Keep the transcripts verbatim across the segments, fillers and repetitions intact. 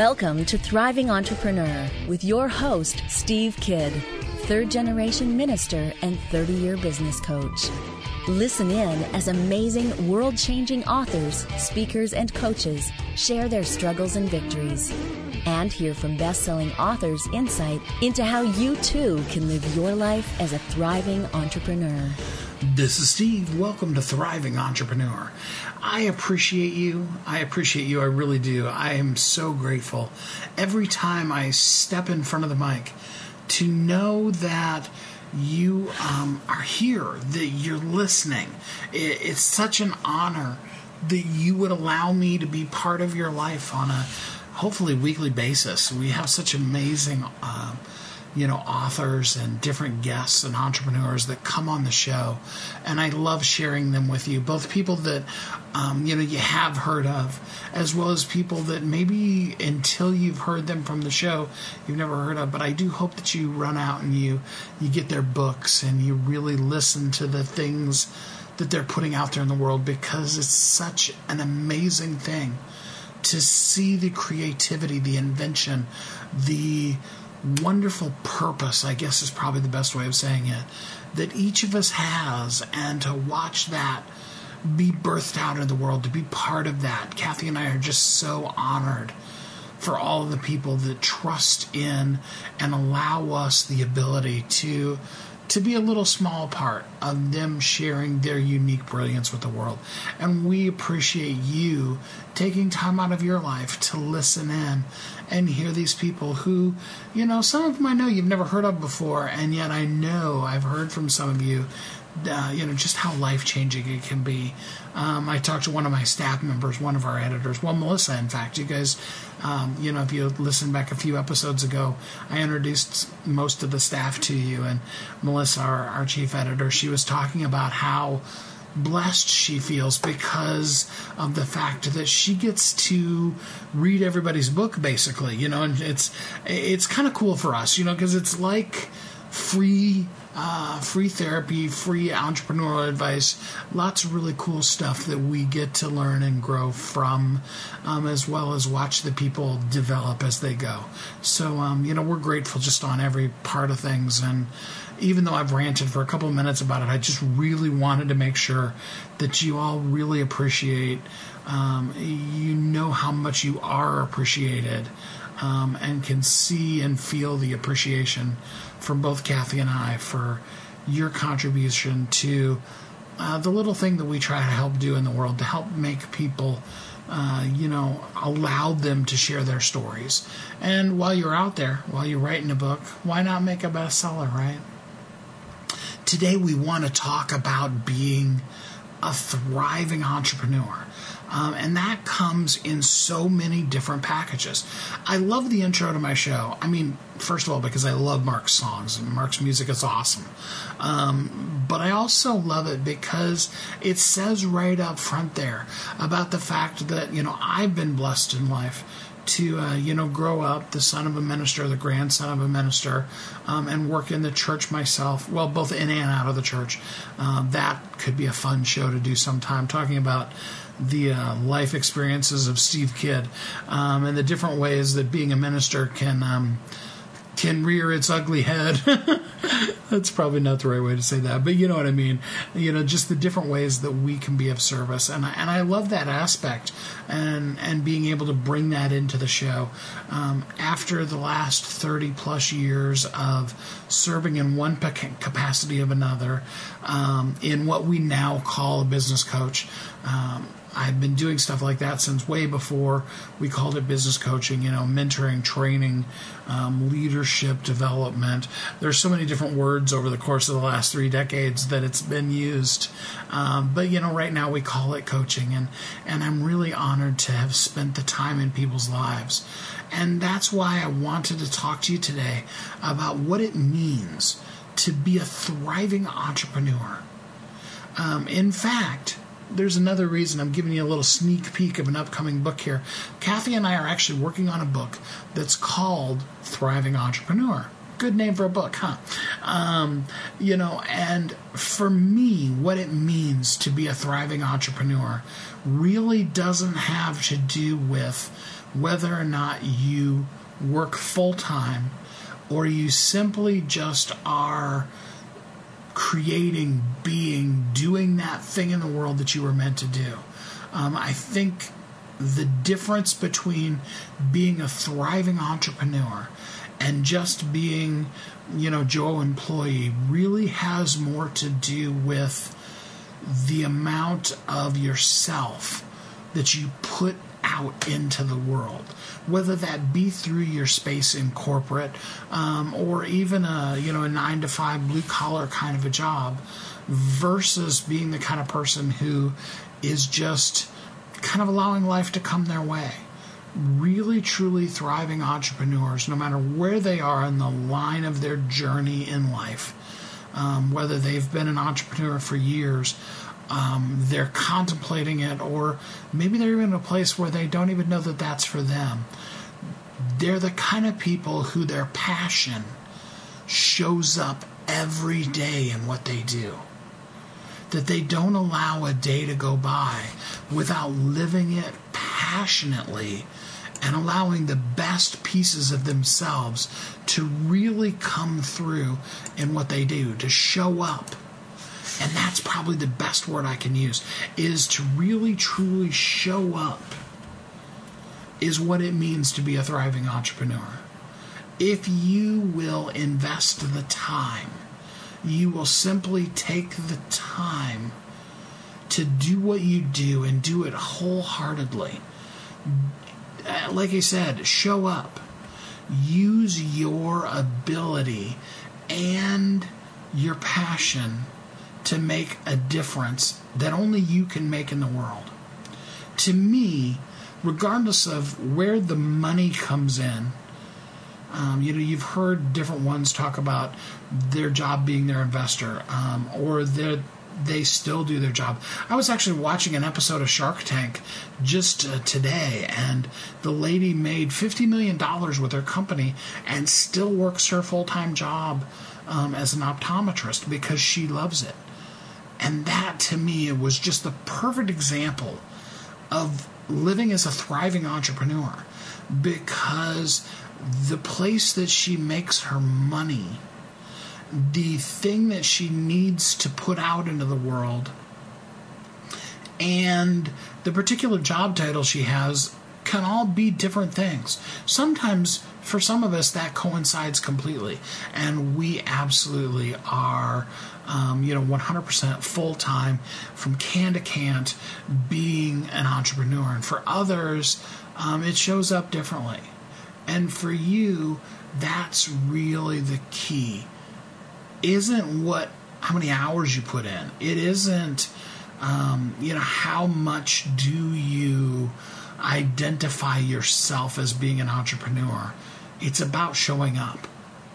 Welcome to Thriving Entrepreneur with your host, Steve Kidd, third-generation minister and thirty-year business coach. Listen in as amazing, world-changing authors, speakers, and coaches share their struggles and victories. And hear from best-selling authors' insight into how you, too, can live your life as a thriving entrepreneur. This is Steve. Welcome to Thriving Entrepreneur. I appreciate you. I appreciate you. I really do. I am so grateful every time I step in front of the mic to know that you um, are here, that you're listening. It, it's such an honor that you would allow me to be part of your life on a hopefully weekly basis. We have such amazing uh, you know, authors and different guests and entrepreneurs that come on the show. And I love sharing them with you, both people that, um, you know, you have heard of, as well as people that maybe until you've heard them from the show, you've never heard of. But I do hope that you run out and you, you get their books and you really listen to the things that they're putting out there in the world, because it's such an amazing thing to see the creativity, the invention, the wonderful purpose, I guess is probably the best way of saying it, that each of us has, and to watch that be birthed out in the world, to be part of that. Kathy and I are just so honored for all of the people that trust in and allow us the ability to to be a little small part of them sharing their unique brilliance with the world. And we appreciate you taking time out of your life to listen in and hear these people who, you know, some of them I know you've never heard of before, and yet I know I've heard from some of you, uh, you know, just how life-changing it can be. Um, I talked to one of my staff members, one of our editors, well, Melissa, in fact. You guys, um, you know, if you listened back a few episodes ago, I introduced most of the staff to you, and Melissa, our, our chief editor, she was talking about how blessed she feels because of the fact that she gets to read everybody's book, basically, you know, and it's it's kind of cool for us, you know, because it's like free uh, free therapy, free entrepreneurial advice, lots of really cool stuff that we get to learn and grow from, um, as well as watch the people develop as they go. So, um, you know, we're grateful just on every part of things. And even though I've ranted for a couple of minutes about it, I just really wanted to make sure that you all really appreciate, um, you know how much you are appreciated, um, and can see and feel the appreciation from both Kathy and I for your contribution to uh, the little thing that we try to help do in the world, to help make people, uh, you know, allow them to share their stories. And while you're out there, while you're writing a book, why not make a bestseller, right? Today we want to talk about being a thriving entrepreneur. Um, and that comes in so many different packages. I love the intro to my show. I mean, first of all, because I love Mark's songs, and Mark's music is awesome. Um, but I also love it because it says right up front there about the fact that, you know, I've been blessed in life to, uh, you know, grow up the son of a minister, the grandson of a minister, um, and work in the church myself. Well, both in and out of the church. Um, that could be a fun show to do sometime, talking about the uh, life experiences of Steve Kidd, um, and the different ways that being a minister can um, can rear its ugly head. That's probably not the right way to say that, but you know what I mean. You know, just the different ways that we can be of service, and I, and I love that aspect, and and being able to bring that into the show. Um, after the last thirty plus years of serving in one capacity of another, um, in what we now call a business coach. Um, I've been doing stuff like that since way before we called it business coaching, you know, mentoring, training, um, leadership development. There's so many different words over the course of the last three decades that it's been used. Um, but, you know, right now we call it coaching. And, and I'm really honored to have spent the time in people's lives. And that's why I wanted to talk to you today about what it means to be a thriving entrepreneur. Um, in fact, there's another reason I'm giving you a little sneak peek of an upcoming book here. Kathy and I are actually working on a book that's called Thriving Entrepreneur. Good name for a book, huh? Um, you know, and for me, what it means to be a thriving entrepreneur really doesn't have to do with whether or not you work full-time or you simply just are creating, being, doing that thing in the world that you were meant to do. Um, I think the difference between being a thriving entrepreneur and just being, you know, Joe employee really has more to do with the amount of yourself that you put out into the world, whether that be through your space in corporate um, or even a, you know, a nine to five blue collar kind of a job, versus being the kind of person who is just kind of allowing life to come their way. Really, truly thriving entrepreneurs, no matter where they are in the line of their journey in life, um, whether they've been an entrepreneur for years, um, they're contemplating it, or maybe they're even in a place where they don't even know that that's for them. They're the kind of people who their passion shows up every day in what they do. That they don't allow a day to go by without living it passionately and allowing the best pieces of themselves to really come through in what they do, to show up. And that's probably the best word I can use, is to really truly show up is what it means to be a thriving entrepreneur. If you will invest the time, you will simply take the time to do what you do and do it wholeheartedly. Like I said, show up. Use your ability and your passion to make a difference that only you can make in the world. To me, regardless of where the money comes in, Um, you know, you've heard different ones talk about their job being their investor, um, or they they still do their job. I was actually watching an episode of Shark Tank just uh, today, and the lady made fifty million dollars with her company and still works her full-time job um, as an optometrist because she loves it. And that, to me, was just the perfect example of living as a thriving entrepreneur, because the place that she makes her money, the thing that she needs to put out into the world, and the particular job title she has can all be different things. Sometimes, for some of us, that coincides completely, and we absolutely are, um, you know, one hundred percent full-time, from can to can't, being an entrepreneur. And for others, um, it shows up differently. And for you, that's really the key. Isn't what, how many hours you put in. It isn't, um, you know, how much do you identify yourself as being an entrepreneur. It's about showing up.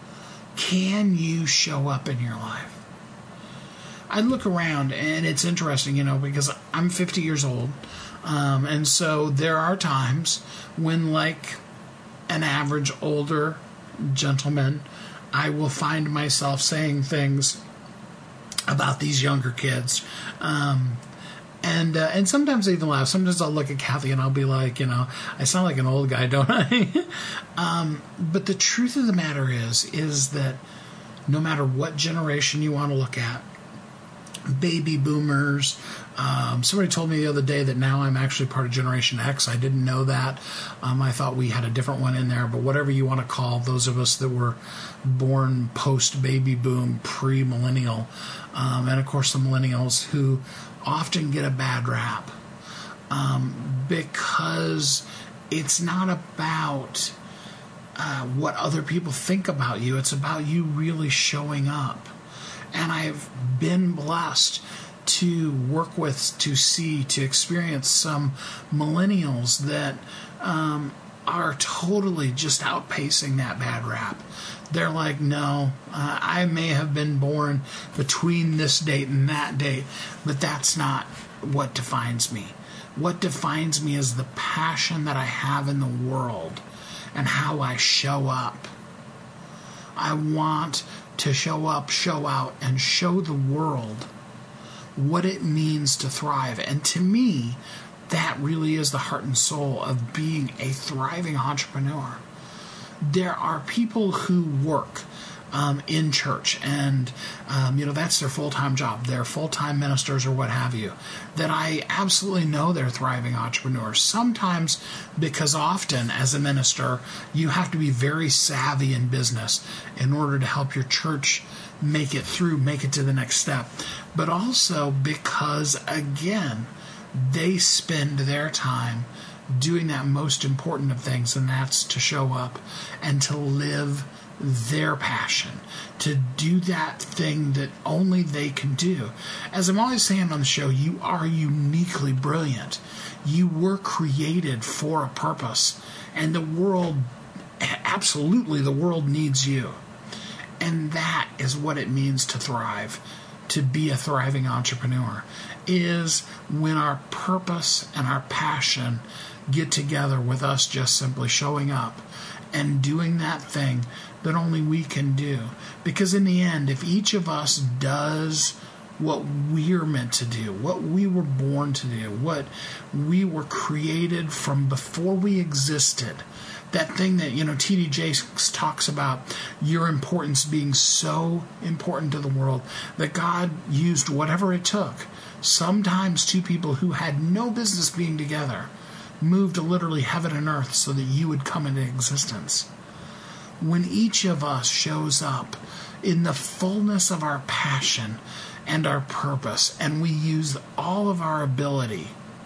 Can you show up in your life? I look around, and it's interesting, you know, because I'm fifty years old, um, and so there are times when, like an average older gentleman, I will find myself saying things about these younger kids. Um, and uh, and sometimes I even laugh. Sometimes I'll look at Kathy and I'll be like, you know, I sound like an old guy, don't I? um, but the truth of the matter is, is that no matter what generation you want to look at, baby boomers. Um, somebody told me the other day that now I'm actually part of Generation X. I didn't know that. Um, I thought we had a different one in there, but whatever you want to call those of us that were born post-baby boom, pre-millennial, um, and of course the millennials, who often get a bad rap um, because it's not about uh, what other people think about you. It's about you really showing up. And I've been blessed to work with, to see, to experience some millennials that um, are totally just outpacing that bad rap. They're like, no, uh, I may have been born between this date and that date, but that's not what defines me. What defines me is the passion that I have in the world and how I show up. I want to show up, show out, and show the world what it means to thrive. And to me, that really is the heart and soul of being a thriving entrepreneur. There are people who work um, in church, and um, you know that's their full-time job. They're full-time ministers or what have you. That I absolutely know they're thriving entrepreneurs. Sometimes, because often as a minister, you have to be very savvy in business in order to help your church make it through, make it to the next step. But also because, again, they spend their time doing that most important of things, and that's to show up and to live their passion, to do that thing that only they can do. As I'm always saying on the show, you are uniquely brilliant. You were created for a purpose, and the world, absolutely the world needs you. And that is what it means to thrive, to be a thriving entrepreneur, is when our purpose and our passion get together with us just simply showing up and doing that thing that only we can do. Because in the end, if each of us does what we're meant to do, what we were born to do, what we were created from before we existed, that thing that, you know, T D Jakes talks about, your importance being so important to the world, that God used whatever it took. Sometimes two people who had no business being together moved literally heaven and earth so that you would come into existence. When each of us shows up in the fullness of our passion and our purpose, and we use all of our ability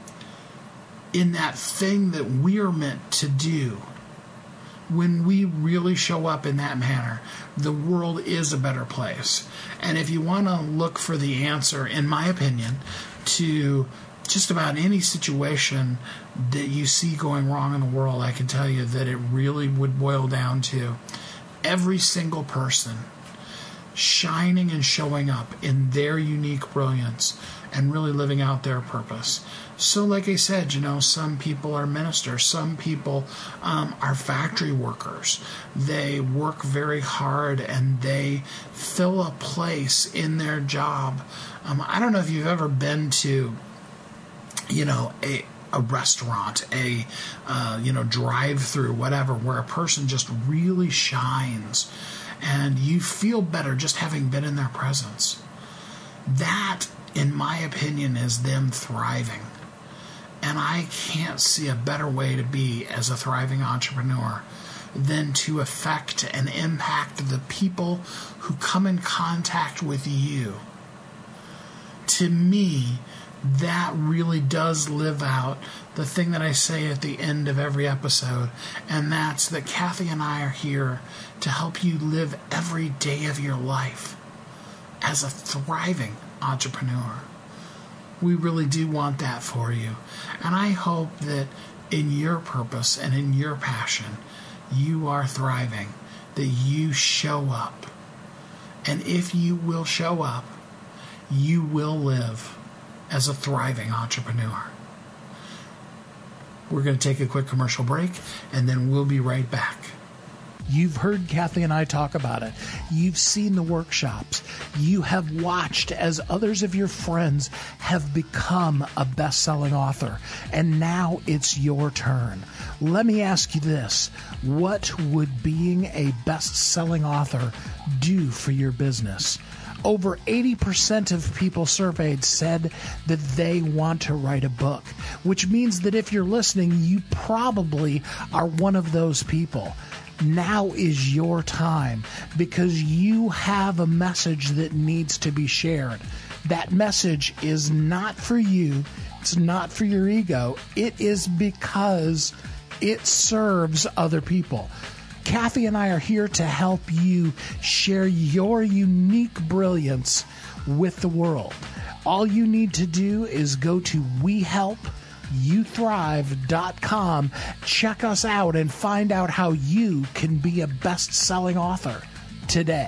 in that thing that we're meant to do, when we really show up in that manner, the world is a better place. And if you want to look for the answer, in my opinion, to just about any situation that you see going wrong in the world, I can tell you that it really would boil down to every single person shining and showing up in their unique brilliance and really living out their purpose. So like I said, you know, some people are ministers, some people um, are factory workers. They work very hard and they fill a place in their job. Um, I don't know if you've ever been to, you know, a a restaurant, a, uh, you know, drive-through, whatever, where a person just really shines and you feel better just having been in their presence. That, in my opinion, is them thriving. And I can't see a better way to be as a thriving entrepreneur than to affect and impact the people who come in contact with you. To me, that really does live out the thing that I say at the end of every episode, and that's that Kathy and I are here to help you live every day of your life as a thriving entrepreneur. We really do want that for you, and I hope that in your purpose and in your passion, you are thriving, that you show up, and if you will show up, you will live as a thriving entrepreneur. We're going to take a quick commercial break, and then we'll be right back. You've heard Kathy and I talk about it. You've seen the workshops. You have watched as others of your friends have become a best-selling author, and now it's your turn. Let me ask you this. What would being a best-selling author do for your business? Over eighty percent of people surveyed said that they want to write a book, which means that if you're listening, you probably are one of those people. Now is your time, because you have a message that needs to be shared. That message is not for you. It's not for your ego. It is because it serves other people. Kathy and I are here to help you share your unique brilliance with the world. All you need to do is go to we help you thrive dot com, check us out, and find out how you can be a best-selling author today.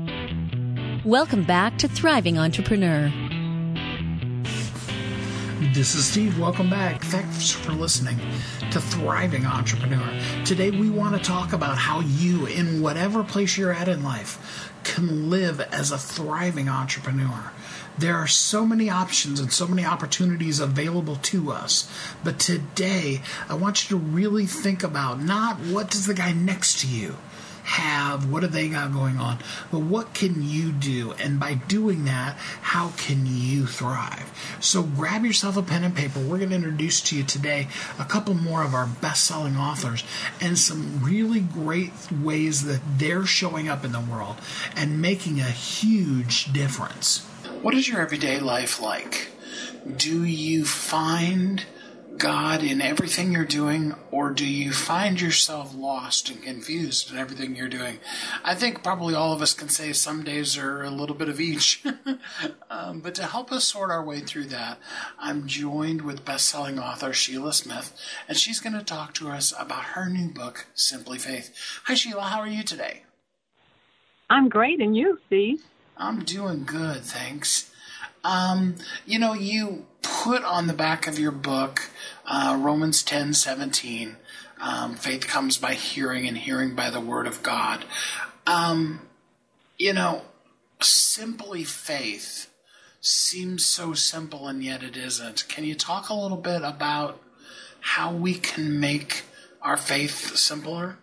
Welcome back to Thriving Entrepreneur. This is Steve. Welcome back. Thanks for listening to Thriving Entrepreneur. Today we want to talk about how you, in whatever place you're at in life, can live as a thriving entrepreneur. There are so many options and so many opportunities available to us. But today, I want you to really think about not what does the guy next to you have, what do they got going on, but what can you do? And by doing that, how can you thrive? So grab yourself a pen and paper. We're going to introduce to you today a couple more of our best-selling authors and some really great ways that they're showing up in the world and making a huge difference. What is your everyday life like? Do you find God in everything you're doing, or do you find yourself lost and confused in everything you're doing? I think probably all of us can say some days are a little bit of each. um, but to help us sort our way through that, I'm joined with best-selling author Sheila Smith, and she's going to talk to us about her new book, Simply Faith. Hi, Sheila. How are you today? I'm great, and you, Steve? I'm doing good, thanks. Um, you know, you put on the back of your book, uh, Romans ten seventeen, um, faith comes by hearing and hearing by the word of God. Um, you know, simply faith seems so simple and yet it isn't. Can you talk a little bit about how we can make our faith simpler?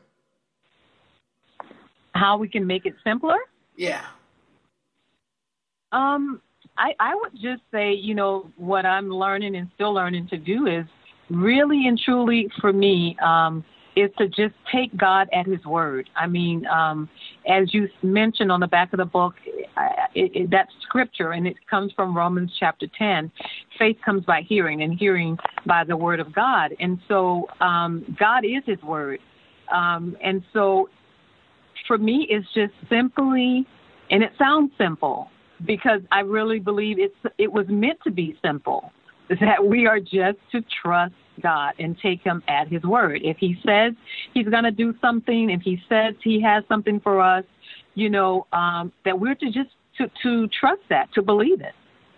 How we can make it simpler? Yeah. Um, I, I would just say, you know, what I'm learning and still learning to do is really and truly for me um, is to just take God at his word. I mean, um, as you mentioned on the back of the book, it, it, that's scripture, and it comes from Romans chapter ten. Faith comes by hearing, and hearing by the word of God. And so um, God is his word. Um, and so for me, it's just simply, and it sounds simple, because I really believe it's it was meant to be simple, that we are just to trust God and take him at his word. If he says he's going to do something, if he says he has something for us, you know, um, that we're to just to, to trust that, to believe it.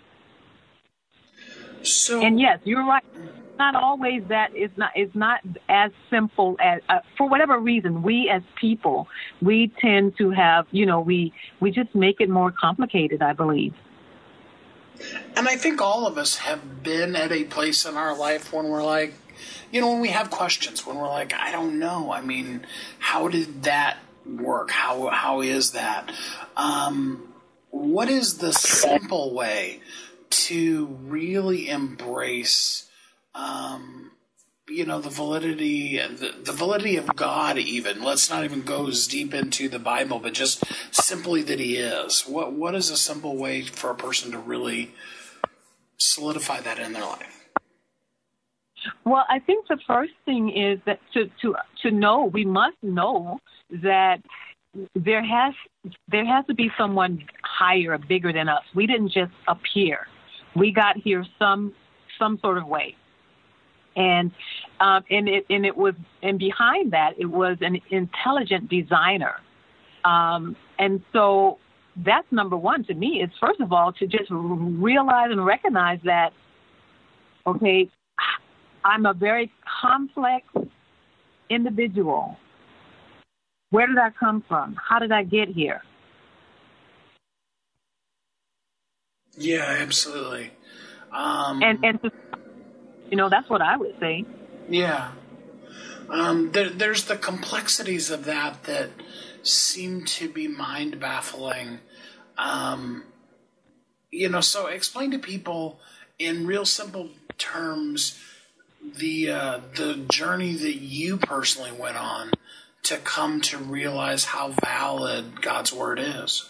So, and yes, you're right. Not always that is not is not as simple as uh, for whatever reason we as people we tend to have you know we we just make it more complicated, I believe. And I think all of us have been at a place in our life when we're like, you know, when we have questions, when we're like, I don't know. I mean, how did that work? How how is that? Um, what is the simple way to really embrace Um, you know, the validity, the, the validity of God even. Let's not even go as deep into the Bible, but just simply that he is. What What is a simple way for a person to really solidify that in their life? Well, I think the first thing is that to, to, to know, we must know that there has, there has to be someone higher, bigger than us. We didn't just appear. We got here some, some sort of way. And um, and it and it was and behind that it was an intelligent designer, um, and so that's number one to me. Is first of all to just realize and recognize that, okay, I'm a very complex individual. Where did I come from? How did I get here? Yeah, absolutely. Um, and and to, you know, that's what I would say. Yeah. Um, there, there's the complexities of that that seem to be mind-baffling. Um, you know, so explain to people in real simple terms the uh, the journey that you personally went on to come to realize how valid God's Word is.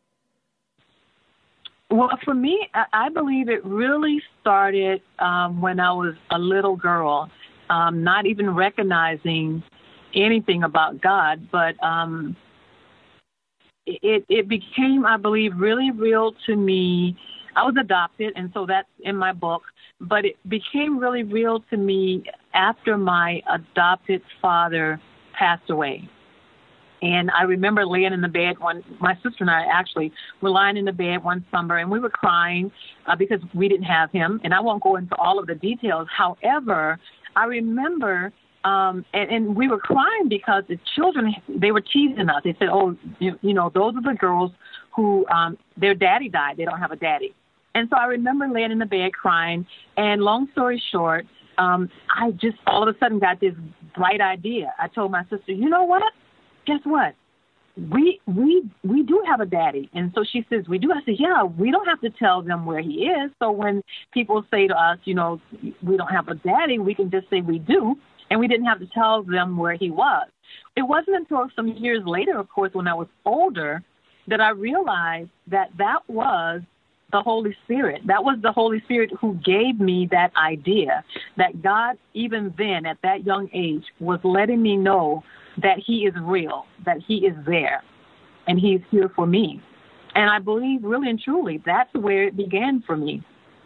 Well, for me, I believe it really started um, when I was a little girl, um, not even recognizing anything about God, but um, it, it became, I believe, really real to me. I was adopted, and so that's in my book, but it became really real to me after my adopted father passed away. And I remember laying in the bed one, my sister and I actually were lying in the bed one summer, and we were crying uh, because we didn't have him. And I won't go into all of the details. However, I remember, um, and, and we were crying because the children, they were teasing us. They said, oh, you, you know, those are the girls who, um, their daddy died. They don't have a daddy. And so I remember laying in the bed crying. And long story short, um, I just all of a sudden got this bright idea. I told my sister, you know what? Guess what? We we we do have a daddy. And so she says, we do. I said, yeah, we don't have to tell them where he is. So when people say to us, you know, we don't have a daddy, we can just say we do. And we didn't have to tell them where he was. It wasn't until some years later, of course, when I was older, that I realized that that was the Holy Spirit. That was the Holy Spirit who gave me that idea, that God, even then at that young age, was letting me know that he is real, that he is there, and he's here for me. And I believe really and truly that's where it began for me.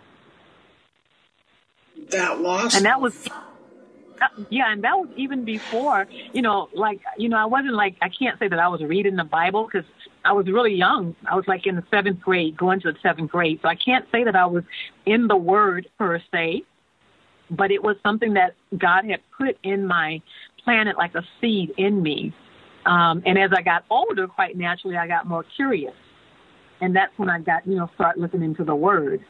That loss. And that was, yeah, and that was even before, you know, like, you know, I wasn't like, I can't say that I was reading the Bible because I was really young. I was like in the seventh grade, going to the seventh grade. So I can't say that I was in the Word per se, but it was something that God had put in my planted like a seed in me. Um, and as I got older, quite naturally, I got more curious. And that's when I got, you know, start looking into the Word.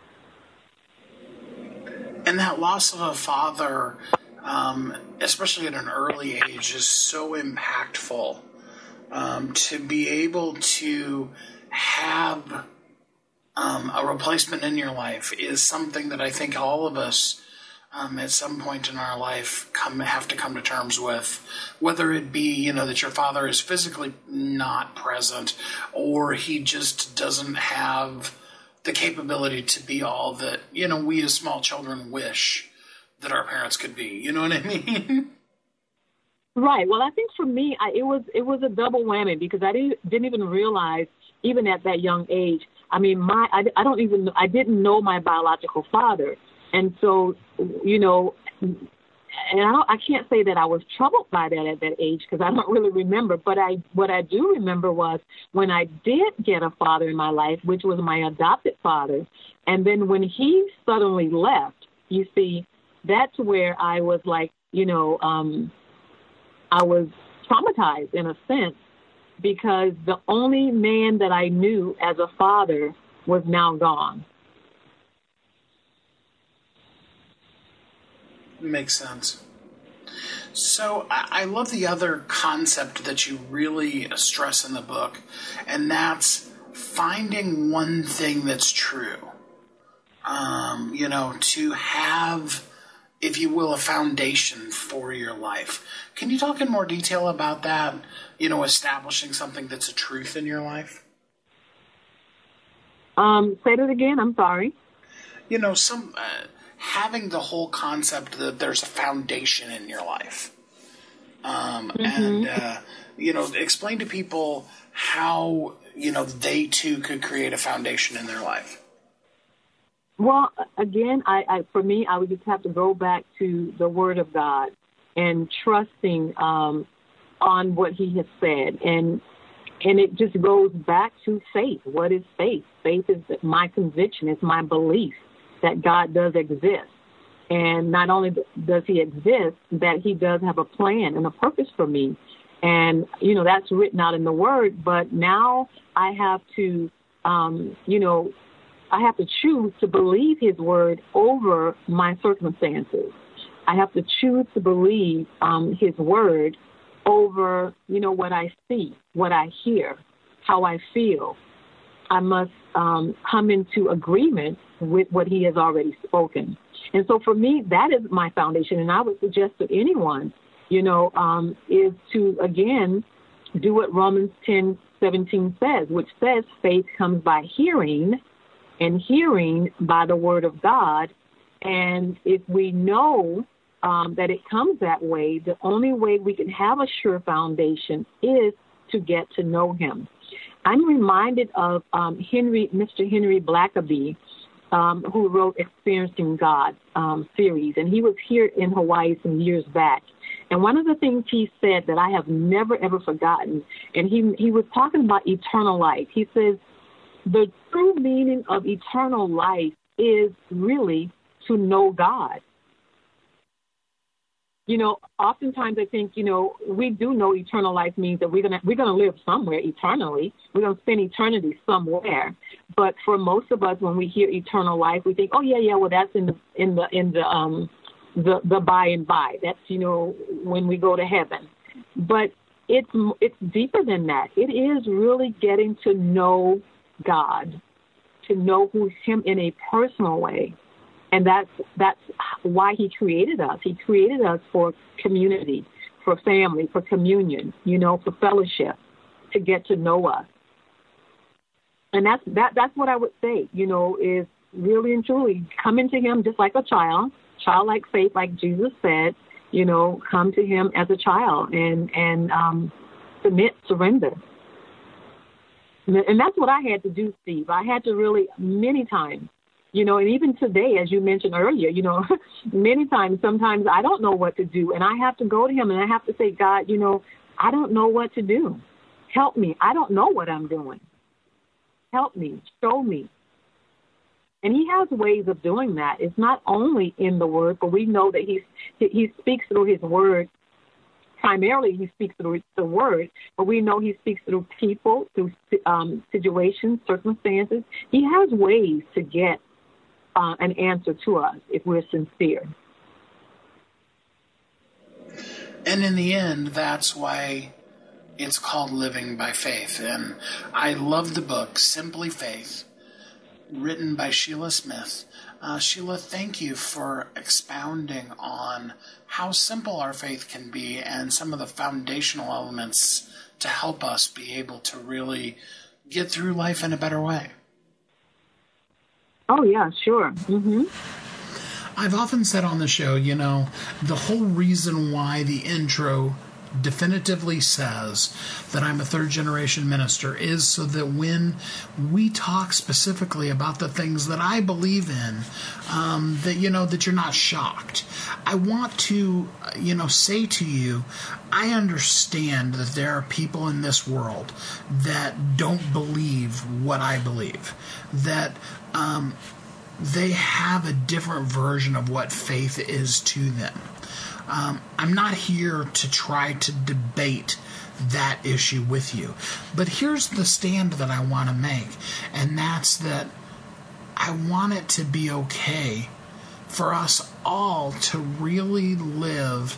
And that loss of a father, um, especially at an early age, is so impactful. Um, to be able to have um, a replacement in your life is something that I think all of us Um, at some point in our life come have to come to terms with, whether it be, you know, that your father is physically not present or he just doesn't have the capability to be all that, you know, we as small children wish that our parents could be. You know what I mean? Right. Well, I think for me, I, it was it was a double whammy because I didn't didn't even realize, even at that young age. I mean, my I, I don't even I didn't know my biological father. And so, you know, and I, don't, I can't say that I was troubled by that at that age because I don't really remember. But I, what I do remember was when I did get a father in my life, which was my adopted father, and then when he suddenly left, you see, that's where I was like, you know, um, I was traumatized in a sense because the only man that I knew as a father was now gone. Makes sense. So I love the other concept that you really stress in the book, and that's finding one thing that's true. Um, you know, to have, if you will, a foundation for your life. Can you talk in more detail about that, you know, establishing something that's a truth in your life? Um, say that again. I'm sorry. You know, some... Uh, having the whole concept that there's a foundation in your life. Um, mm-hmm. And, uh, you know, explain to people how, you know, they too could create a foundation in their life. Well, again, I, I for me, I would just have to go back to the Word of God and trusting um, on what he has said. And and it just goes back to faith. What is faith? Faith is my conviction. It's my belief that God does exist. And not only does he exist, that he does have a plan and a purpose for me. And, you know, that's written out in the Word. But now I have to, um, you know, I have to choose to believe his Word over my circumstances. I have to choose to believe um, his Word over, you know, what I see, what I hear, how I feel. I must um, come into agreement with what he has already spoken. And so for me, that is my foundation. And I would suggest to anyone, you know, um, is to, again, do what Romans ten seventeen says, which says faith comes by hearing and hearing by the word of God. And if we know um, that it comes that way, the only way we can have a sure foundation is to get to know him. I'm reminded of um, Henry, Mister Henry Blackaby, um, who wrote Experiencing God um, series, and he was here in Hawaii some years back. And one of the things he said that I have never, ever forgotten, and he he was talking about eternal life. He says, the true meaning of eternal life is really to know God. You know, oftentimes I think, you know, we do know eternal life means that we're gonna we're gonna live somewhere eternally. We're gonna spend eternity somewhere. But for most of us, when we hear eternal life, we think, oh yeah, yeah, well that's in the in the in the um the the by and by. That's, you know, when we go to heaven. But it's it's deeper than that. It is really getting to know God, to know who's Him in a personal way. And that's that's why He created us. He created us for community, for family, for communion, you know, for fellowship, to get to know us. And that's that that's what I would say, you know, is really and truly coming to Him just like a child, childlike faith, like Jesus said, you know, come to Him as a child and, and um, submit, surrender. And that's what I had to do, Steve. I had to really, many times, you know, and even today, as you mentioned earlier, you know, many times, sometimes I don't know what to do. And I have to go to Him and I have to say, God, you know, I don't know what to do. Help me. I don't know what I'm doing. Help me. Show me. And He has ways of doing that. It's not only in the Word, but we know that He He speaks through His Word. Primarily, He speaks through the Word, but we know He speaks through people, through um, situations, circumstances. He has ways to get Uh, an answer to us if we're sincere. And in the end, that's why it's called Living by Faith. And I love the book, Simply Faith, written by Sheila Smith. Uh, Sheila, thank you for expounding on how simple our faith can be and some of the foundational elements to help us be able to really get through life in a better way. Oh, yeah, sure. Mm-hmm. I've often said on the show, you know, the whole reason why the intro definitively says that I'm a third-generation minister is so that when we talk specifically about the things that I believe in, um, that, you know, that you're not shocked. I want to, you know, say to you, I understand that there are people in this world that don't believe what I believe, that um, they have a different version of what faith is to them. Um, I'm not here to try to debate that issue with you. But here's the stand that I want to make, and that's that I want it to be okay for us all to really live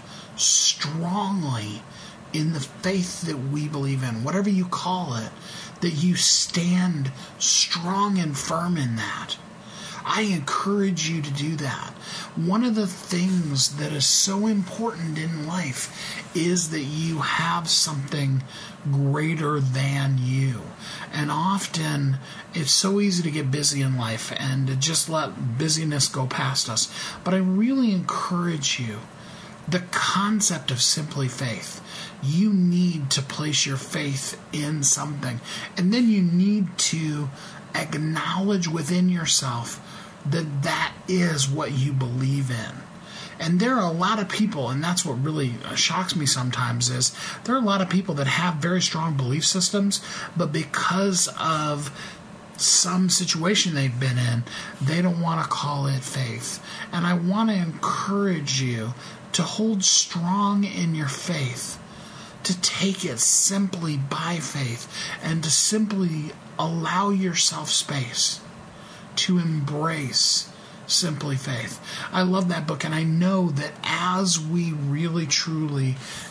strongly in the faith that we believe in, whatever you call it, that you stand strong and firm in that. I encourage you to do that. One of the things that is so important in life is that you have something greater than you. And often it's so easy to get busy in life and to just let busyness go past us. But I really encourage you, the concept of simply faith. You need to place your faith in something. And then you need to acknowledge within yourself that that is what you believe in. And there are a lot of people, and that's what really shocks me sometimes, is there are a lot of people that have very strong belief systems, but because of some situation they've been in, they don't want to call it faith. And I want to encourage you to hold strong in your faith, to take it simply by faith, and to simply allow yourself space to embrace simply faith. I love that book, and I know that as we really truly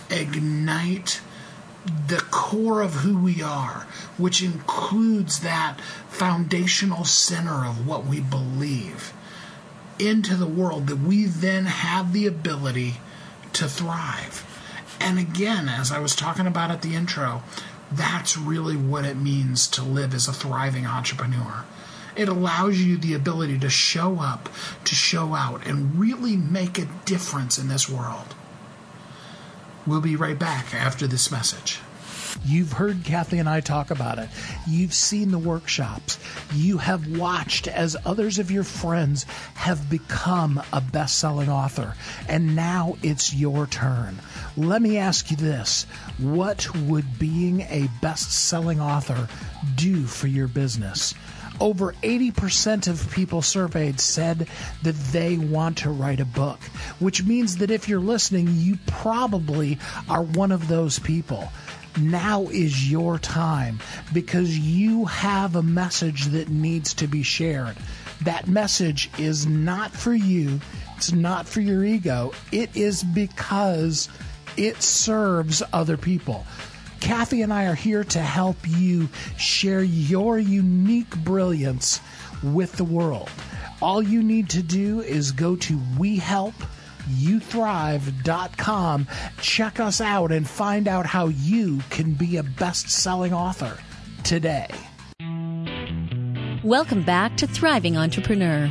ignite the core of who we are, which includes that foundational center of what we believe, into the world, that we then have the ability to thrive. And again, as I was talking about at the intro, that's really what it means to live as a thriving entrepreneur. It allows you the ability to show up, to show out, and really make a difference in this world. We'll be right back after this message. You've heard Kathy and I talk about it. You've seen the workshops. You have watched as others of your friends have become a best-selling author. And now it's your turn. Let me ask you this. What would being a best-selling author do for your business? Over eighty percent of people surveyed said that they want to write a book, which means that if you're listening, you probably are one of those people. Now is your time because you have a message that needs to be shared. That message is not for you. It's not for your ego. It is because it serves other people. Kathy and I are here to help you share your unique brilliance with the world. All you need to do is go to we help you thrive dot com, check us out, and find out how you can be a best-selling author today. Welcome back to Thriving Entrepreneur.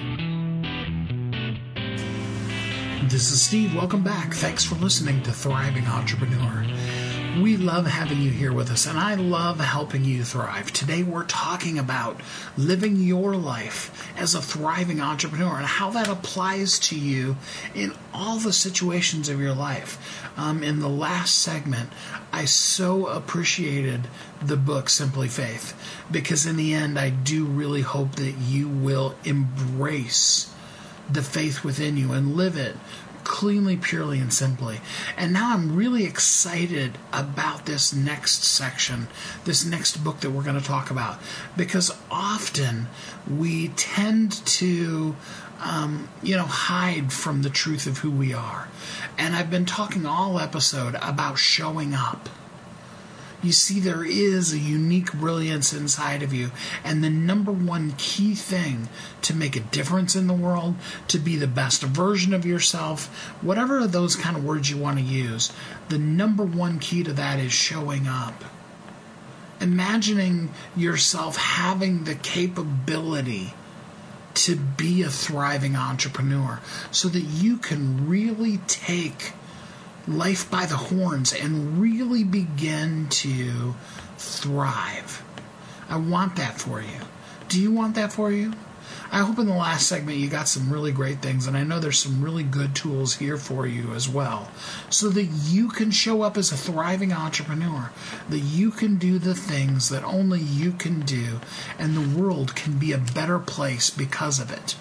This is Steve. Welcome back. Thanks for listening to Thriving Entrepreneur. We love having you here with us, and I love helping you thrive. Today we're talking about living your life as a thriving entrepreneur and how that applies to you in all the situations of your life. Um, in the last segment, I so appreciated the book Simply Faith, because in the end, I do really hope that you will embrace the faith within you and live it cleanly, purely, and simply. And now I'm really excited about this next section, this next book that we're going to talk about, because often we tend to, um, you know, hide from the truth of who we are. And I've been talking all episode about showing up. You see, there is a unique brilliance inside of you, and the number one key thing to make a difference in the world, to be the best version of yourself, whatever those kind of words you want to use, the number one key to that is showing up. Imagining yourself having the capability to be a thriving entrepreneur so that you can really take life by the horns and really begin to thrive. I want that for you. Do you want that for you? I hope in the last segment you got some really great things, and I know there's some really good tools here for you as well, so that you can show up as a thriving entrepreneur, that you can do the things that only you can do, and the world can be a better place because of it.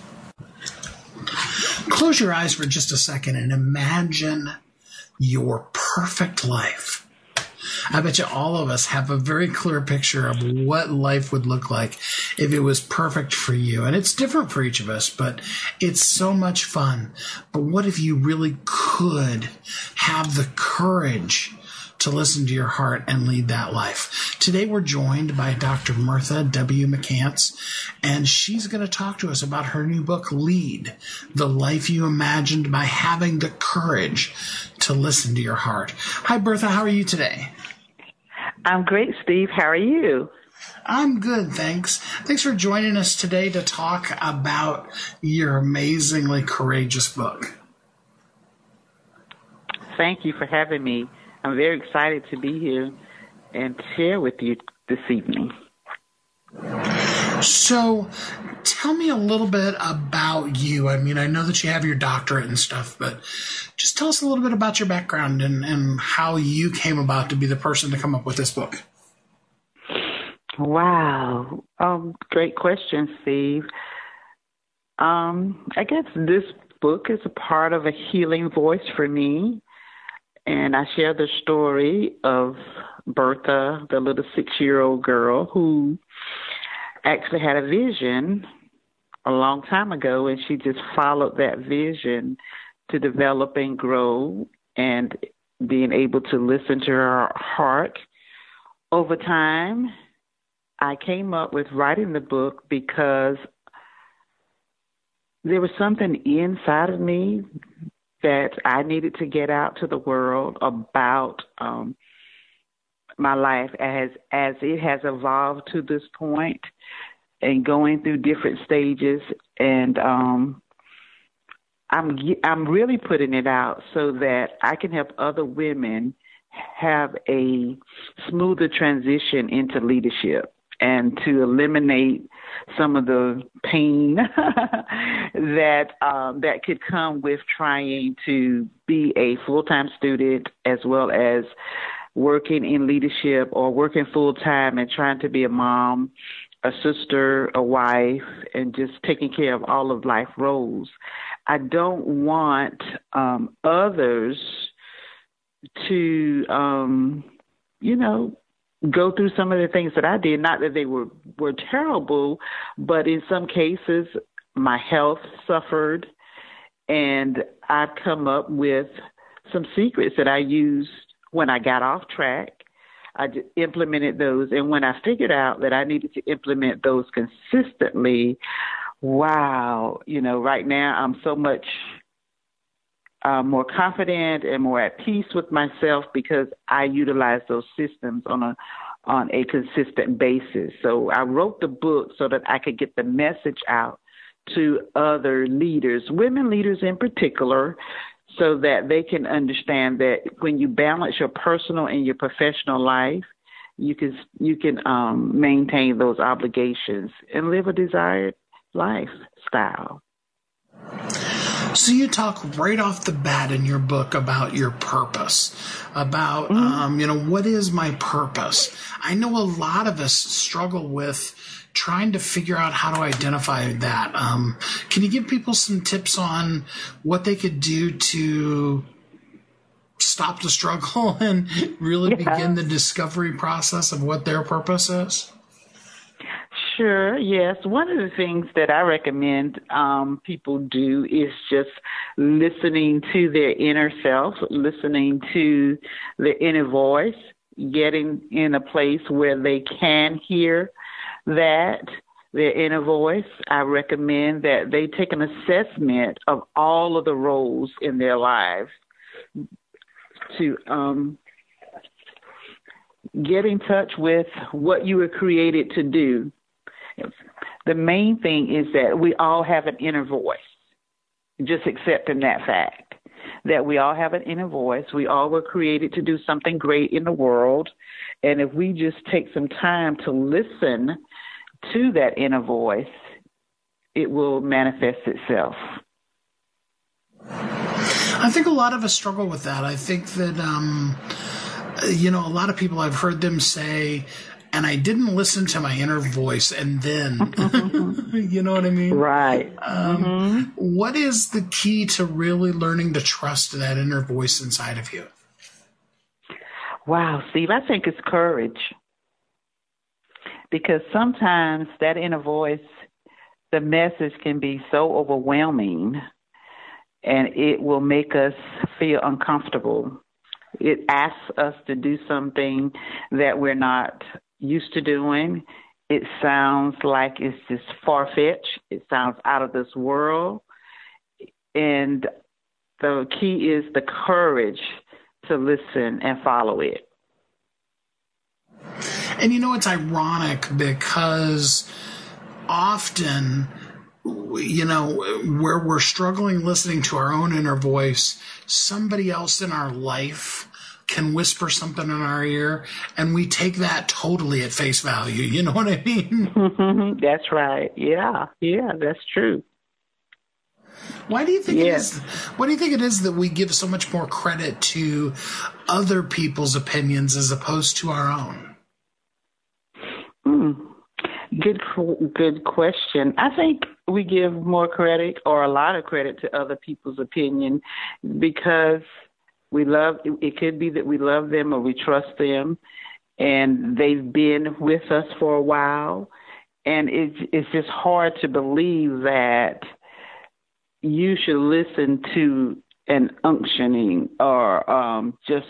Close your eyes for just a second and imagine your perfect life. I bet you all of us have a very clear picture of what life would look like if it was perfect for you. And it's different for each of us, but it's so much fun. But what if you really could have the courage to listen to your heart and lead that life? Today we're joined by Doctor Mirtha W. McCants, and she's going to talk to us about her new book, Lead, The Life You Imagined by Having the Courage to Listen to Your Heart. Hi, Bertha. How are you today? I'm great, Steve. How are you? I'm good, thanks. Thanks for joining us today to talk about your amazingly courageous book. Thank you for having me. I'm very excited to be here and share with you this evening. So tell me a little bit about you. I mean, I know that you have your doctorate and stuff, but just tell us a little bit about your background and, and how you came about to be the person to come up with this book. Wow. Um, great question, Steve. Um, I guess this book is a part of a healing voice for me. And I share the story of Bertha, the little six-year-old girl who actually had a vision a long time ago, and she just followed that vision to develop and grow and being able to listen to her heart. Over time, I came up with writing the book because there was something inside of me that I needed to get out to the world about um, my life as as it has evolved to this point and going through different stages. And um, I'm I'm really putting it out so that I can help other women have a smoother transition into leadership and to eliminate some of the pain that um, that could come with trying to be a full-time student as well as working in leadership or working full-time and trying to be a mom, a sister, a wife, and just taking care of all of life roles. I don't want um, others to, um, you know, go through some of the things that I did. Not that they were, were terrible, but in some cases, my health suffered, and I've come up with some secrets that I used when I got off track. I implemented those, and when I figured out that I needed to implement those consistently, wow, you know, right now I'm so much uh, more confident and more at peace with myself because I utilize those systems on a on a consistent basis. So I wrote the book so that I could get the message out to other leaders, women leaders in particular, so that they can understand that when you balance your personal and your professional life, you can you can um, maintain those obligations and live a desired lifestyle. So you talk right off the bat in your book about your purpose, about, mm-hmm. um, you know, what is my purpose? I know a lot of us struggle with trying to figure out how to identify that. Um, can you give people some tips on what they could do to stop the struggle and really yeah. begin the discovery process of what their purpose is? Sure, yes. One of the things that I recommend um, people do is just listening to their inner self, listening to the inner voice, getting in a place where they can hear that, their inner voice. I recommend that they take an assessment of all of the roles in their lives to um, get in touch with what you were created to do. The main thing is that we all have an inner voice, just accepting that fact, that we all have an inner voice. We all were created to do something great in the world. And if we just take some time to listen to that inner voice, it will manifest itself. I think a lot of us struggle with that. I think that, um, you know, a lot of people, I've heard them say, and I didn't listen to my inner voice, and then, you know what I mean? Right. Um, mm-hmm. What is the key to really learning to trust that inner voice inside of you? Wow, Steve, I think it's courage. Because sometimes that inner voice, the message can be so overwhelming, and it will make us feel uncomfortable. It asks us to do something that we're not used to doing. It sounds like it's just far-fetched. It sounds out of this world. And the key is the courage to listen and follow it. And you know, it's ironic because often, you know, where we're struggling listening to our own inner voice, somebody else in our life can whisper something in our ear, and we take that totally at face value. You know what I mean? That's right. Yeah, yeah, that's true. Why do you think yes. it is? Why do you think it is that we give so much more credit to other people's opinions as opposed to our own? Hmm. Good, good question. I think we give more credit, or a lot of credit, to other people's opinion because we love. It could be that we love them or we trust them, and they've been with us for a while, and it's it's just hard to believe that you should listen to an unctioning or um, just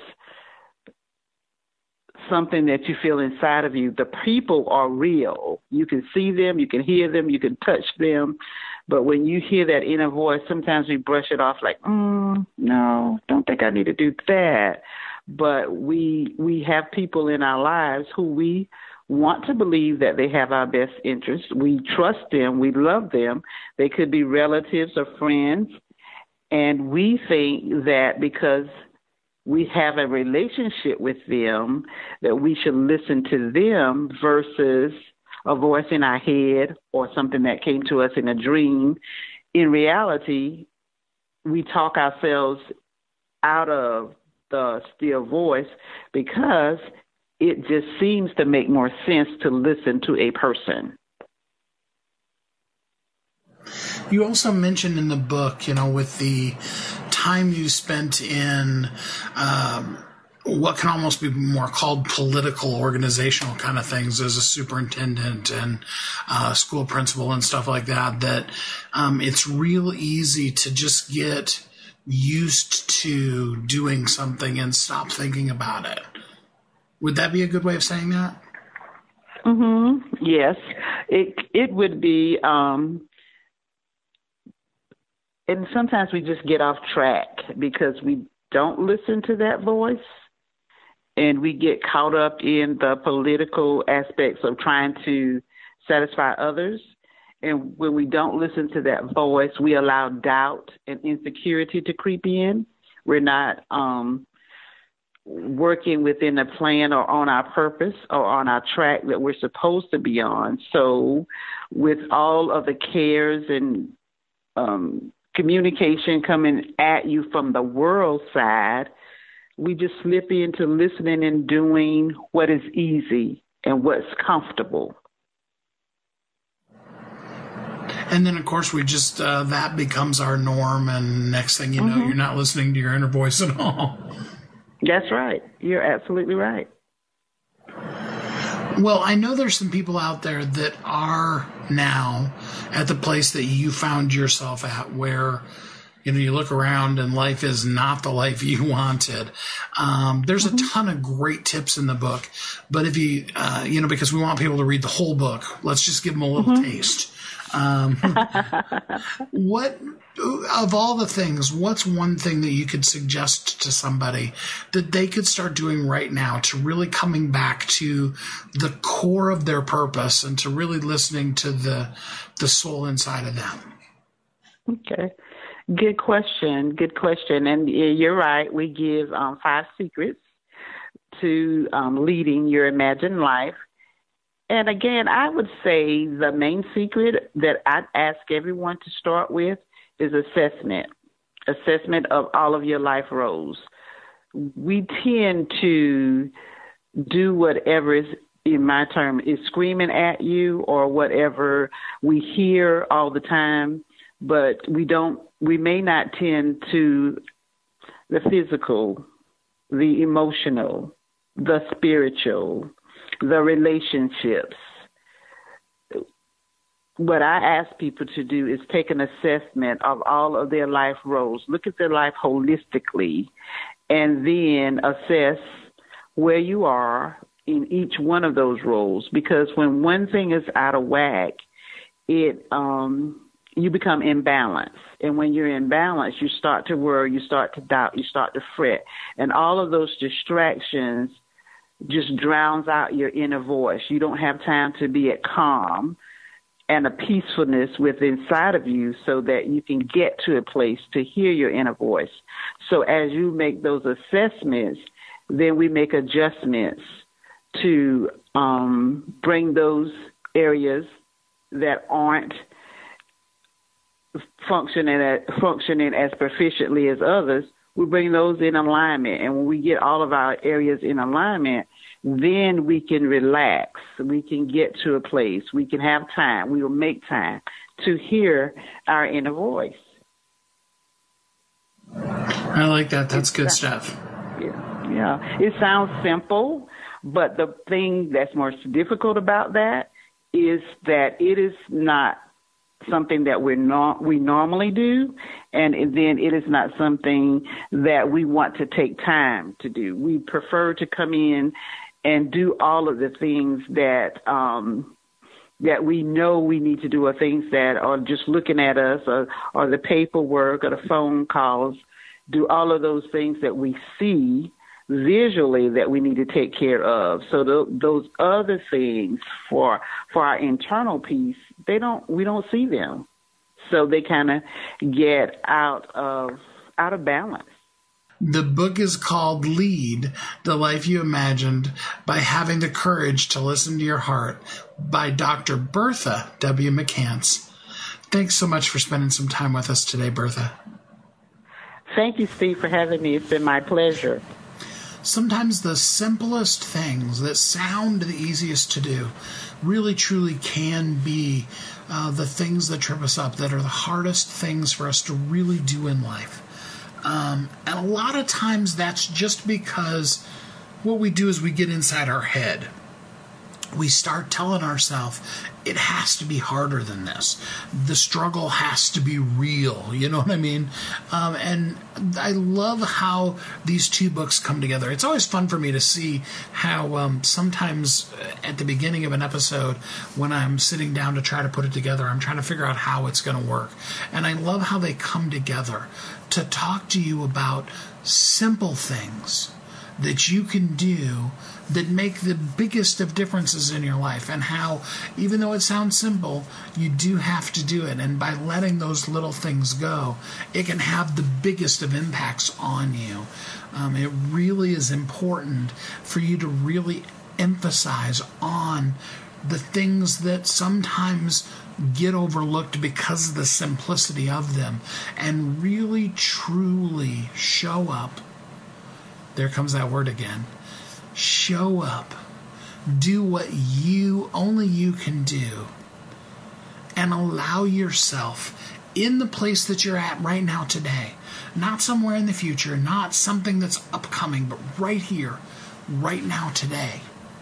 something that you feel inside of you. The people are real. You can see them, you can hear them, you can touch them. But when you hear that inner voice, sometimes we brush it off like, mm, no, don't think I need to do that. But we we have people in our lives who we want to believe that they have our best interests. We trust them. We love them. They could be relatives or friends. And we think that because we have a relationship with them, that we should listen to them versus a voice in our head or something that came to us in a dream. In reality, we talk ourselves out of the still voice because it just seems to make more sense to listen to a person. You also mentioned in the book, you know, with the time you spent in um, what can almost be more called political, organizational kind of things as a superintendent and uh, school principal and stuff like that, that um, it's real easy to just get used to doing something and stop thinking about it. Would that be a good way of saying that? Mm-hmm. Yes, it it would be. Um, and sometimes we just get off track because we don't listen to that voice, and we get caught up in the political aspects of trying to satisfy others. And when we don't listen to that voice, we allow doubt and insecurity to creep in. We're not um, working within a plan or on our purpose or on our track that we're supposed to be on. So with all of the cares and um, communication coming at you from the world side, we just slip into listening and doing what is easy and what's comfortable. And then, of course, we just, uh, that becomes our norm, and next thing you know, mm-hmm. you're not listening to your inner voice at all. That's right. You're absolutely right. Well, I know there's some people out there that are now at the place that you found yourself at, where, you know, you look around and life is not the life you wanted. Um, there's mm-hmm. a ton of great tips in the book, but if you, uh, you know, because we want people to read the whole book, let's just give them a little mm-hmm. taste. Um, what, of all the things, what's one thing that you could suggest to somebody that they could start doing right now to really coming back to the core of their purpose and to really listening to the, the soul inside of them? Okay. Good question. Good question. And you're right. We give um, five secrets to um, leading your imagined life. And again, I would say the main secret that I'd ask everyone to start with is assessment, assessment of all of your life roles. We tend to do whatever is, in my term, is screaming at you or whatever we hear all the time, but we don't, we may not tend to the physical, the emotional, the spiritual, the relationships. What I ask people to do is take an assessment of all of their life roles, look at their life holistically, and then assess where you are in each one of those roles. Because when one thing is out of whack, it um, you become imbalanced. And when you're imbalanced, you start to worry, you start to doubt, you start to fret. And all of those distractions just drowns out your inner voice. You don't have time to be at calm and a peacefulness within inside of you so that you can get to a place to hear your inner voice. So as you make those assessments, then we make adjustments to um, bring those areas that aren't functioning as, functioning as proficiently as others. We bring those in alignment. And when we get all of our areas in alignment, then we can relax. We can get to a place. We can have time. We will make time to hear our inner voice. I like that. That's good stuff. Yeah. Yeah. It sounds simple, but the thing that's more difficult about that is that it is not something that we're not, we normally do, and then it is not something that we want to take time to do. We prefer to come in and do all of the things that um, that we know we need to do, or things that are just looking at us, or, or the paperwork or the phone calls, do all of those things that we see visually that we need to take care of. So the, those other things for for our internal peace, they don't we don't see them, so they kind of get out of out of balance. The book is called Lead, The Life You Imagined by Having the Courage to Listen to Your Heart by Doctor Bertha W. McCants. Thanks so much for spending some time with us today, Bertha. Thank you, Steve, for having me. It's been my pleasure. Sometimes the simplest things that sound the easiest to do really truly can be uh, the things that trip us up, that are the hardest things for us to really do in life. Um, and a lot of times that's just because what we do is we get inside our head. We start telling ourselves it has to be harder than this. The struggle has to be real. You know what I mean? Um, and I love how these two books come together. It's always fun for me to see how um, sometimes at the beginning of an episode, when I'm sitting down to try to put it together, I'm trying to figure out how it's going to work. And I love how they come together to talk to you about simple things that you can do that make the biggest of differences in your life, and how, even though it sounds simple, you do have to do it. And by letting those little things go, it can have the biggest of impacts on you. Um, it really is important for you to really emphasize on the things that sometimes get overlooked because of the simplicity of them, and really truly show up. There comes that word again. Show up. Do what you, only you can do. And allow yourself in the place that you're at right now today. Not somewhere in the future, not something that's upcoming, but right here, right now today.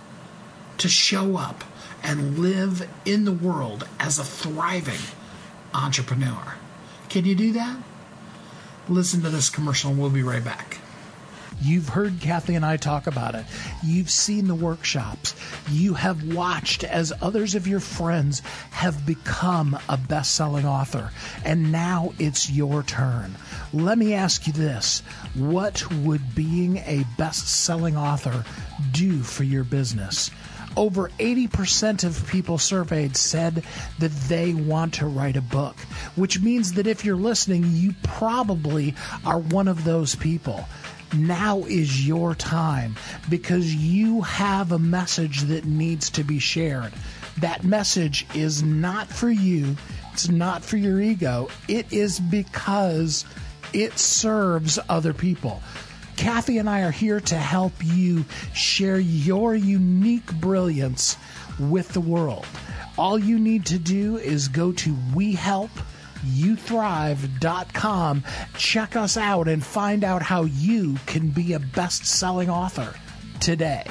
To show up and live in the world as a thriving entrepreneur. Can you do that? Listen to this commercial and we'll be right back. You've heard Kathy and I talk about it. You've seen the workshops. You have watched as others of your friends have become a best-selling author. And now it's your turn. Let me ask you this. What would being a best-selling author do for your business? Over eighty percent of people surveyed said that they want to write a book, which means that if you're listening, you probably are one of those people. Now is your time, because you have a message that needs to be shared. That message is not for you. It's not for your ego. It is because it serves other people. Kathy and I are here to help you share your unique brilliance with the world. All you need to do is go to we help you thrive dot com, check us out, and find out how you can be a best-selling author today.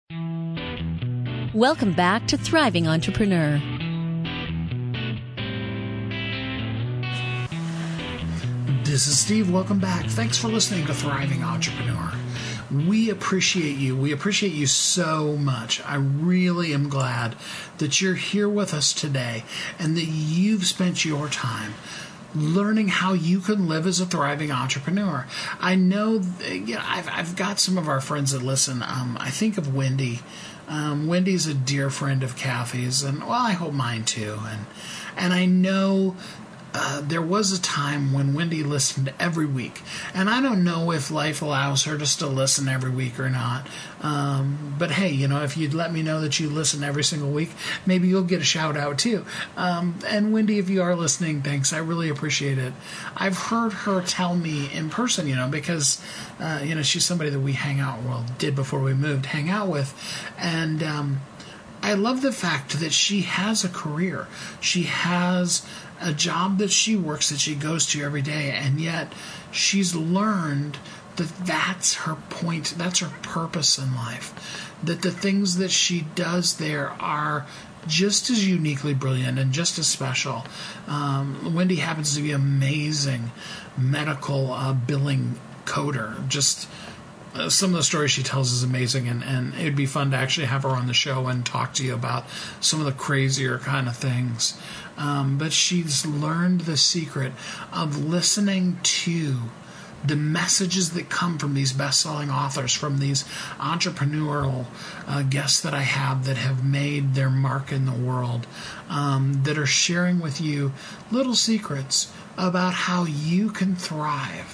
Welcome back to Thriving Entrepreneur. This is Steve. Welcome back. Thanks for listening to Thriving Entrepreneur. We appreciate you. We appreciate you so much. I really am glad that you're here with us today and that you've spent your time learning how you can live as a thriving entrepreneur. I know, you know I've, I've got some of our friends that listen. Um, I think of Wendy. Um, Wendy's a dear friend of Kathy's, and well, I hope mine too. And and I know Uh, there was a time when Wendy listened every week, and I don't know if life allows her to still listen every week or not. Um, but hey, you know, if you'd let me know that you listen every single week, maybe you'll get a shout out too. Um, and Wendy, if you are listening, thanks. I really appreciate it. I've heard her tell me in person, you know, because uh, you know she's somebody that we hang out, well, did before we moved, hang out with, and um, I love the fact that she has a career. She has a job that she works, that she goes to every day, and yet she's learned that that's her point, that's her purpose in life, that the things that she does there are just as uniquely brilliant and just as special. Um, Wendy happens to be an amazing medical uh, billing coder. Just uh, some of the stories she tells is amazing, and, and it'd be fun to actually have her on the show and talk to you about some of the crazier kind of things. Um, but she's learned the secret of listening to the messages that come from these best-selling authors, from these entrepreneurial uh, guests that I have that have made their mark in the world, um, that are sharing with you little secrets about how you can thrive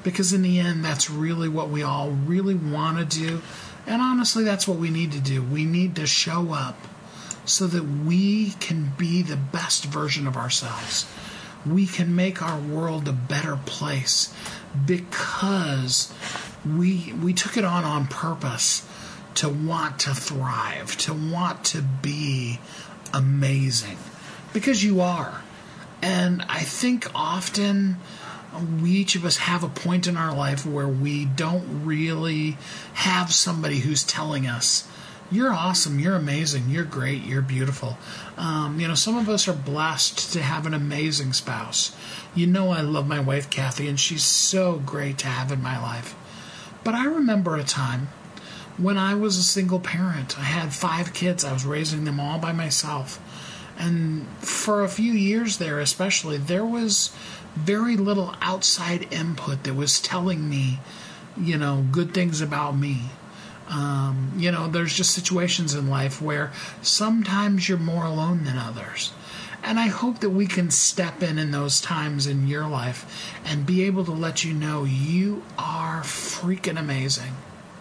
Because in the end, that's really what we all really want to do. And honestly, that's what we need to do. We need to show up so that we can be the best version of ourselves. We can make our world a better place because we we took it on on purpose to want to thrive, to want to be amazing. Because you are. And I think often we each of us have a point in our life where we don't really have somebody who's telling us, you're awesome, you're amazing, you're great, you're beautiful. Um, you know, some of us are blessed to have an amazing spouse. You know I love my wife, Kathy, and she's so great to have in my life. But I remember a time when I was a single parent. I had five kids. I was raising them all by myself. And for a few years there especially, there was very little outside input that was telling me, you know, good things about me. Um, you know, there's just situations in life where sometimes you're more alone than others. And I hope that we can step in in those times in your life and be able to let you know you are freaking amazing.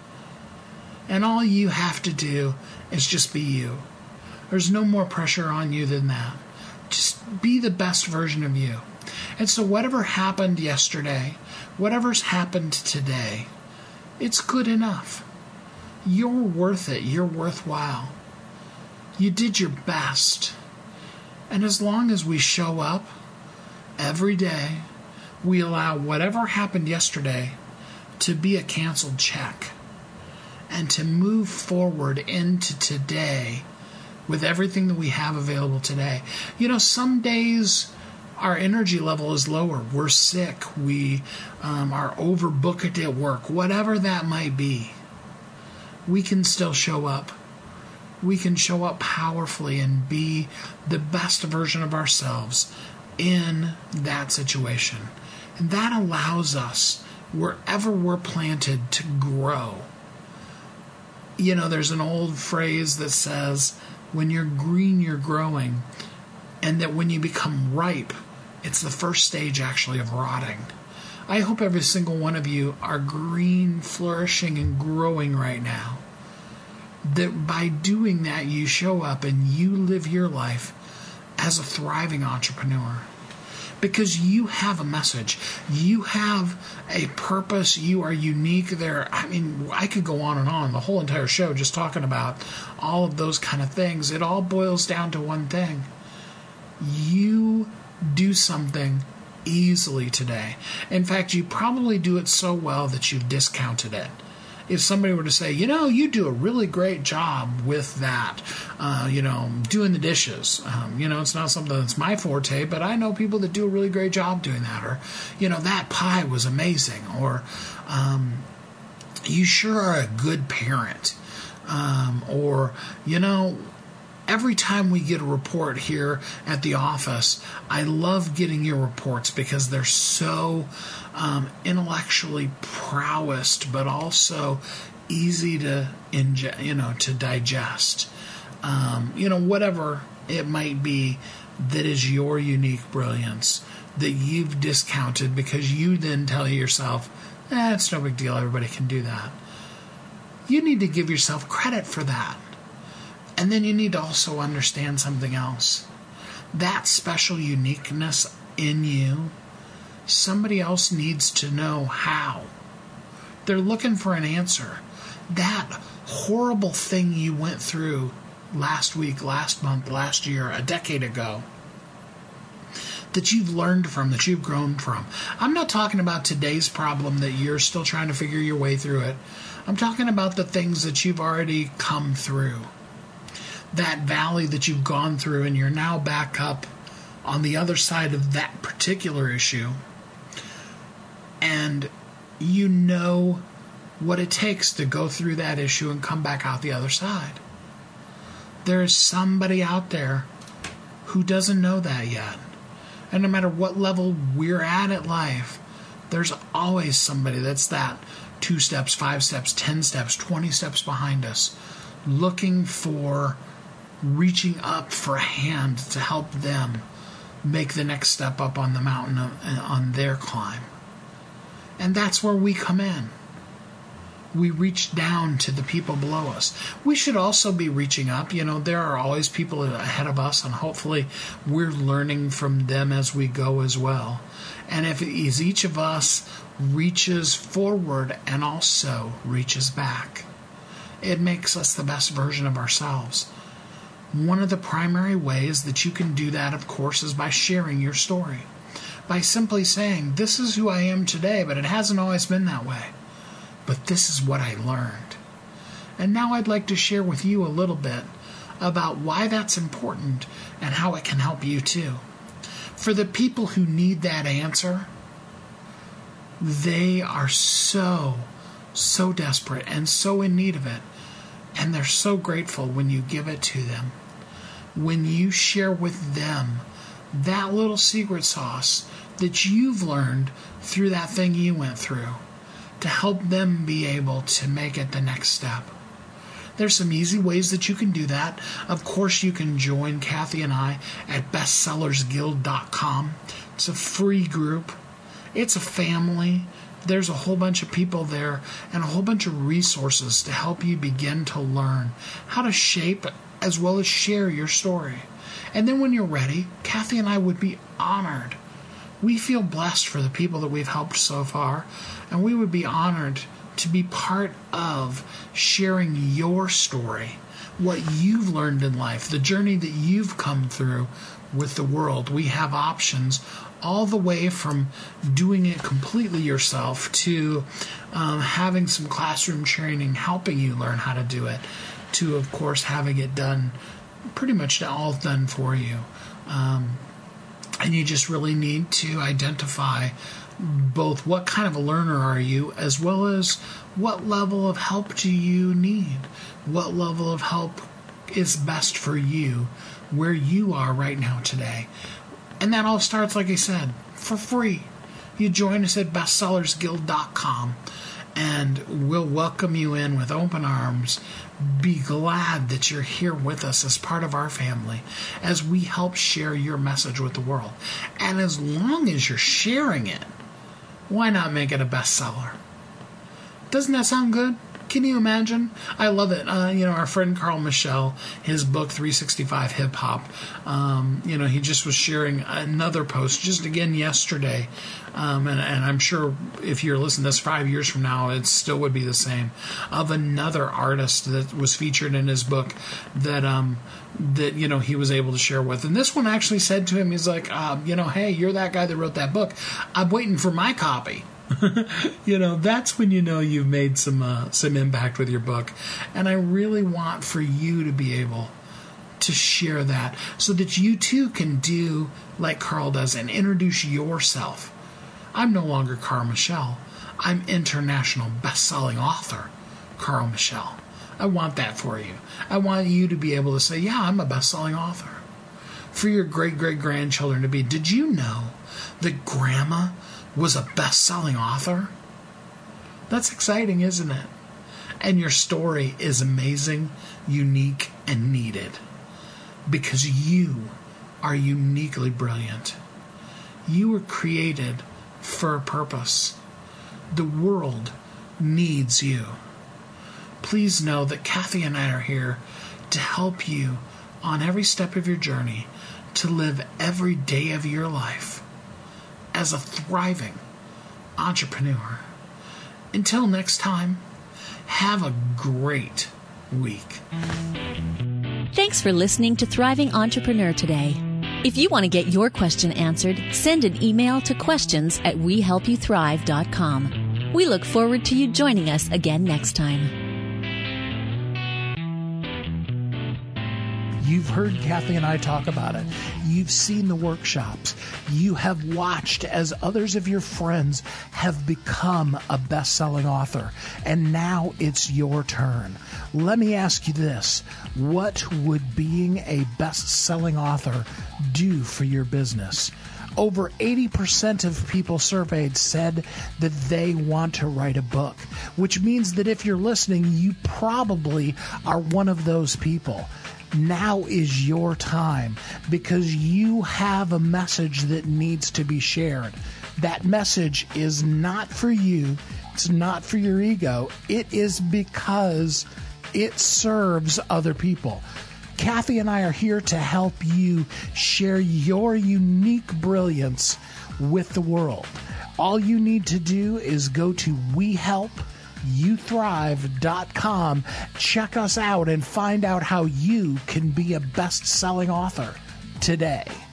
And all you have to do is just be you. There's no more pressure on you than that. Just be the best version of you. And so whatever happened yesterday, whatever's happened today, it's good enough. You're worth it. You're worthwhile. You did your best. And as long as we show up every day, we allow whatever happened yesterday to be a canceled check and to move forward into today with everything that we have available today. You know, some days our energy level is lower. We're sick. We um, are overbooked at work. Whatever that might be, we can still show up. We can show up powerfully and be the best version of ourselves in that situation. And that allows us, wherever we're planted, to grow. You know, there's an old phrase that says, when you're green, you're growing. And that when you become ripe, it's the first stage actually of rotting. I hope every single one of you are green, flourishing, and growing right now. That by doing that, you show up and you live your life as a thriving entrepreneur. Because you have a message. You have a purpose. You are unique there. I mean, I could go on and on the whole entire show just talking about all of those kind of things. It all boils down to one thing. You do something easily today. In fact, you probably do it so well that you've discounted it. If somebody were to say, you know, you do a really great job with that, uh, you know, doing the dishes. Um, you know, it's not something that's my forte, but I know people that do a really great job doing that. Or, you know, that pie was amazing. Or, um, you sure are a good parent. Um, or, you know, every time we get a report here at the office, I love getting your reports because they're so um, intellectually prowessed, but also easy to inge- you know, to digest. Um, you know, whatever it might be that is your unique brilliance that you've discounted because you then tell yourself, eh, it's no big deal. Everybody can do that. You need to give yourself credit for that. And then you need to also understand something else. That special uniqueness in you, somebody else needs to know how. They're looking for an answer. That horrible thing you went through last week, last month, last year, a decade ago, that you've learned from, that you've grown from. I'm not talking about today's problem that you're still trying to figure your way through it. I'm talking about the things that you've already come through. That valley that you've gone through, and you're now back up on the other side of that particular issue. And you know what it takes to go through that issue and come back out the other side. There is somebody out there who doesn't know that yet. And no matter what level we're at at life, there's always somebody that's that two steps, five steps, ten steps, twenty steps behind us, looking for, reaching up for a hand to help them make the next step up on the mountain of, on their climb. And that's where we come in. We reach down to the people below us. We should also be reaching up. You know, there are always people ahead of us, and hopefully we're learning from them as we go as well. And if as each of us reaches forward and also reaches back, it makes us the best version of ourselves. One of the primary ways that you can do that, of course, is by sharing your story. By simply saying, this is who I am today, but it hasn't always been that way. But this is what I learned. And now I'd like to share with you a little bit about why that's important and how it can help you too. For the people who need that answer, they are so, so desperate and so in need of it. And they're so grateful when you give it to them. When you share with them that little secret sauce that you've learned through that thing you went through, to help them be able to make it the next step. There's some easy ways that you can do that. Of course, you can join Kathy and I at bestsellers guild dot com. It's a free group. It's a family. There's a whole bunch of people there and a whole bunch of resources to help you begin to learn how to shape as well as share your story. And then when you're ready, Kathy and I would be honored. We feel blessed for the people that we've helped so far, and we would be honored to be part of sharing your story, what you've learned in life, the journey that you've come through with the world. We have options all the way from doing it completely yourself to um, having some classroom training, helping you learn how to do it, to, of course, having it done, pretty much all done for you. Um, And you just really need to identify both what kind of a learner are you, as well as what level of help do you need, what level of help is best for you, where you are right now today. And that all starts, like I said, for free. You join us at bestsellers guild dot com, and we'll welcome you in with open arms. Be glad that you're here with us as part of our family as we help share your message with the world. And as long as you're sharing it, why not make it a bestseller? Doesn't that sound good? Can you imagine? I love it. Uh, you know, our friend Carl Michelle, his book three sixty-five Hip Hop, um, you know, he just was sharing another post just again yesterday. Um, and, and I'm sure if you're listening to this five years from now, it still would be the same, of another artist that was featured in his book that, um, that, you know, he was able to share with. And this one actually said to him, he's like, uh, you know, hey, you're that guy that wrote that book. I'm waiting for my copy. You know, that's when you know you've made some uh, some impact with your book. And I really want for you to be able to share that so that you too can do like Carl does and introduce yourself. I'm no longer Carl Michelle. I'm international best-selling author Carl Michelle. I want that for you. I want you to be able to say, yeah, I'm a best-selling author. For your great-great-grandchildren to be, did you know that Grandma was a best-selling author? That's exciting, isn't it? And your story is amazing, unique, and needed because you are uniquely brilliant. You were created for a purpose. The world needs you. Please know that Kathy and I are here to help you on every step of your journey to live every day of your life as a thriving entrepreneur. Until next time, have a great week. Thanks for listening to Thriving Entrepreneur today. If you want to get your question answered, send an email to questions at we help you thrive dot com. We look forward to you joining us again next time. You've heard Kathy and I talk about it. You've seen the workshops. You have watched as others of your friends have become a best-selling author. And now it's your turn. Let me ask you this. What would being a best-selling author do for your business? Over eighty percent of people surveyed said that they want to write a book, which means that if you're listening, you probably are one of those people. Now is your time because you have a message that needs to be shared. that message is not for you. It's not for your ego. It is because it serves other people. Kathy and I are here to help you share your unique brilliance with the world. All you need to do is go to we help you thrive dot com, check us out, and find out how you can be a best-selling author today.